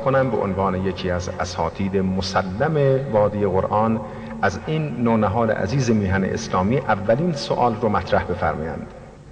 کنم به عنوان یکی از اساتید مسلم وادی قرآن از این نونهال عزیز میهن اسلامی اولین سوال رو مطرح بفرمایند.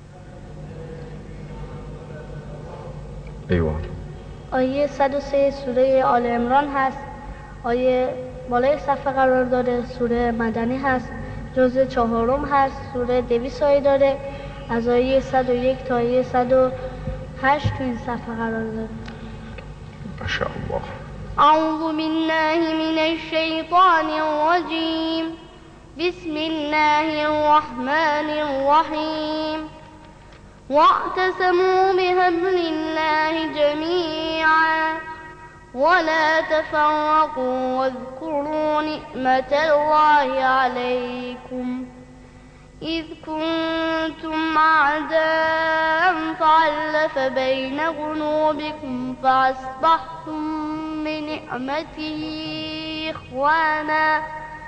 ایوان. آیه 103 سوره آل عمران هست. آیه بالای صفحه قرار داره. سوره مدنی هست. جزء 4 هست. سوره 200 آیه داره. از آیه 101 تا آیه 108 تو این صفحه قرار داره. ماشاءالله. اعوذ بالله من الشیطان الرجیم. بسم الله الرحمن الرحیم. واعتصموا بحبل الله جميعا ولا تفرقوا واذكروا نعمة الله عليكم إذ كنتم أعداء فألف بين قلوبكم فأصبحتم بنعمته إخوانا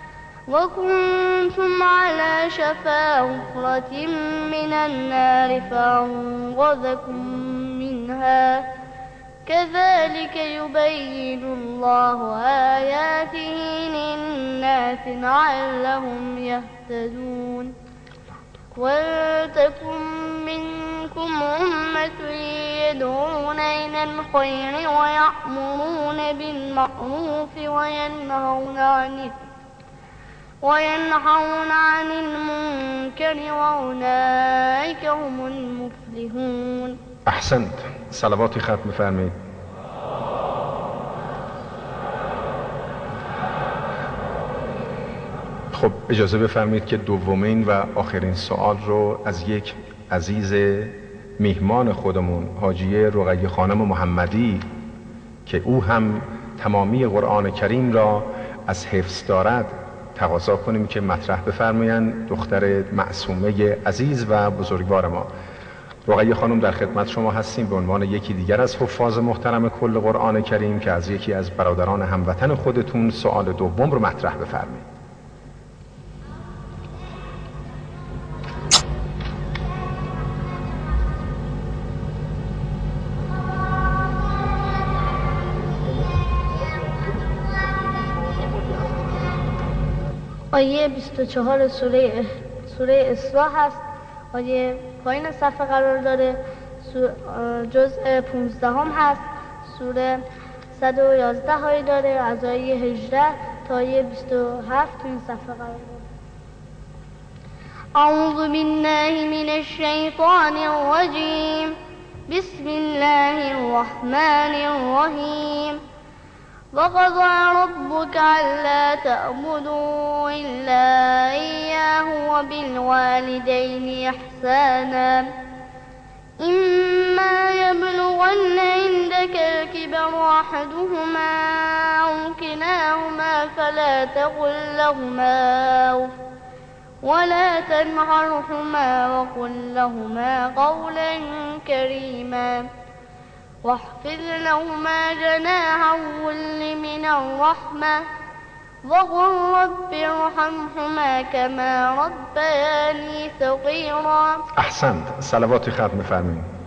وكنتم على شفا حفرة من النار فأنقذكم منها كذلك يبين الله آياته للناس لعلهم يهتدون ولتكن منكم أمة يدعون إلى الخير ويأمرون بالمعروف وينهون عن المنكر وأولئك هم المفلحون. احسنت. صلواتی ختم بفرمایید. خب اجازه بفرمایید که دومین و آخرین سوال رو از یک عزیز میهمان خودمون حاجیه رقیه خانم محمدی که او هم تمامی قرآن کریم را از حفظ دارد تقاضا کنیم که مطرح بفرمایند. دختر معصومه عزیز و بزرگوار ما. رقیه خانم در خدمت شما هستیم به عنوان یکی دیگر از حفاظ محترم کل قرآن کریم که از یکی از برادران هموطن خودتون سوال دوم رو مطرح بفرمایید. آیه 24 سوره اسراء هست. آیه پایین صفحه قرار داره. جزء 15 هست. سوره 111 آیه داره. از آیه 18 تا آیه 27 تو این صفحه قرار داره. اعوذ بالله من الشیطان الرجیم. بسم الله الرحمن الرحیم. وقضى ربك ألا تعبدوا إلا إياه وبالوالدين إحسانا إما يبلغن عندك الكبر أحدهما أو كلاهما فلا تقل لهما أوف ولا تنهرهما وقل لهما قولا كريما واحفظ لهما جناح الذل من الرحمة وقل رب ارحمهما كما ربياني صغيرا. احسنت. صلوات ختم فرمایید.